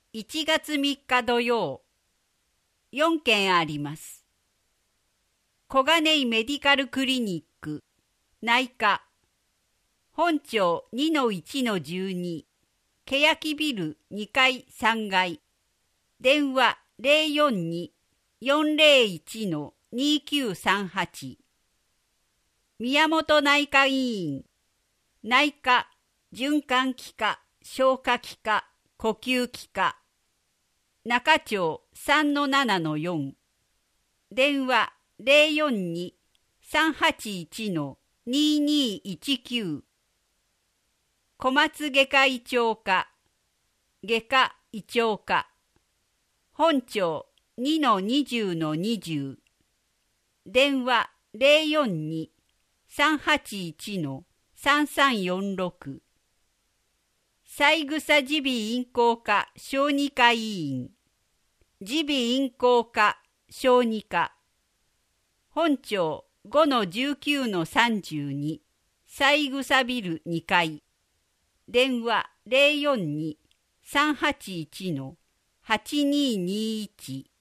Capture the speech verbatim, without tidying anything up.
いちがつみっか土曜、よんけんあります。小金井メディカルクリニック、内科、本町 にのいちのじゅうに、欅ビルにかいさんがい、電話 ゼロよんに よんゼロいち にきゅうさんはち、宮本内科医院、内科、循環器科、消化器科、呼吸器科、中町 さんのななのよん、電話 ゼロよんに さんはちいち ににいちきゅう、小松外科胃腸科、外科胃腸科、本町 にのにじゅうのにじゅう、電話 ゼロよんに さんはちいち さんさんよんろく、三枝耳鼻咽喉科小児科医院、耳鼻咽喉科小児科、本町 ごのじゅうきゅうのさんじゅうに、三枝ビルにかい、電話 ゼロよんに さんはちいち はちにーにーいち